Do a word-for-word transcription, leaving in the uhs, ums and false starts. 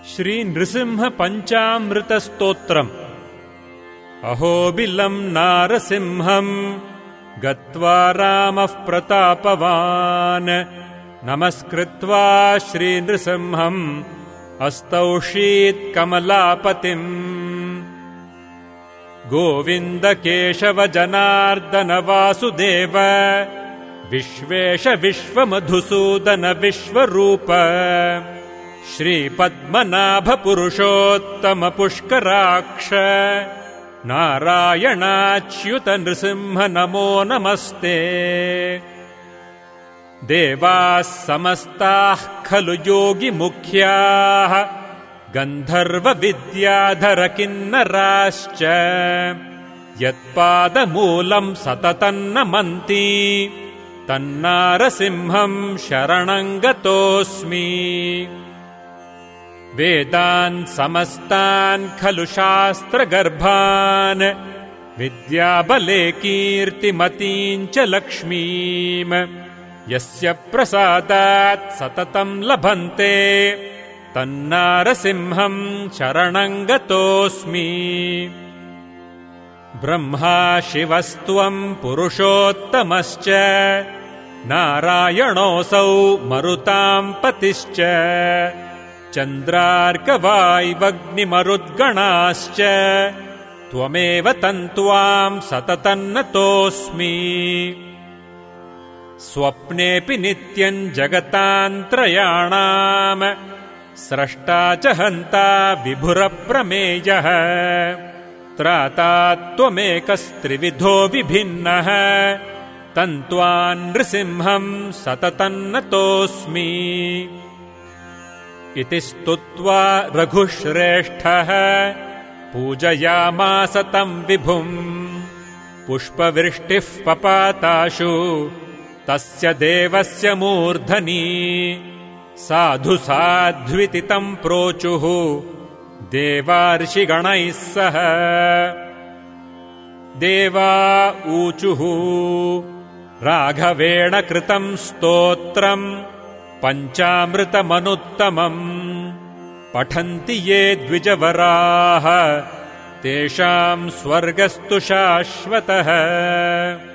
श्रीनृसिंह पञ्चामृतस्तोत्रम्। अहोबिलम् नारसिंहम् गत्वा रामः प्रतापवान् नमस्कृत्वा श्रीनृसिंहम् अस्तौषीत् कमलापतिम्। गोविन्द केशव जनार्दन वासुदेव विश्वेश विश्वमधुसूदन विश्वरूप श्रीपद्मनाभ पुरुषोत्तम पुष्कराक्ष नारायणाच्युत नृसिंह नमो नमस्ते। देवाः समस्ताः खलु योगिमुख्याः गन्धर्व विद्याधर किन्नराश्च यत्पादमूलम् सततम् नमन्ति तन्नारसिंहम् शरणम् गतोऽस्मि। वेदान् समस्तान् खलु शास्त्रगर्भान् विद्याबले कीर्तिमतीम् च लक्ष्मीम् यस्य प्रसादात् सततम् लभन्ते तन्नारसिंहम् शरणम् गतोऽस्मि। ब्रह्मा शिवस्त्वम् पुरुषोत्तमश्च नारायणोऽसौ मरुताम् पतिश्च चन्द्रार्कवायवग्निमरुद्गणाश्च त्वमेव तन्त्वाम् सततम् नतोऽस्मि। स्वप्नेऽपि नित्यम् जगतान्त्रयाणाम् स्रष्टा च हन्ता विभुरप्रमेयः त्राता त्वमेकस्त्रिविधो विभिन्नः तन्त्वाम् नृसिंहम् सततम् नतोऽस्मि। इति स्तुत्वा रघुश्रेष्ठः पूजयामास तम् विभुम् पुष्पवृष्टिः पपाताशु तस्य देवस्य मूर्धनि। साधु साध्विति तम् प्रोचुः देवार्षिगणैः सह। देवा ऊचुः राघवेण कृतम् स्तोत्रम् पञ्चामृतमनुत्तमम् पठन्ति ये द्विजवराः तेषाम् स्वर्गस्तु शाश्वतः।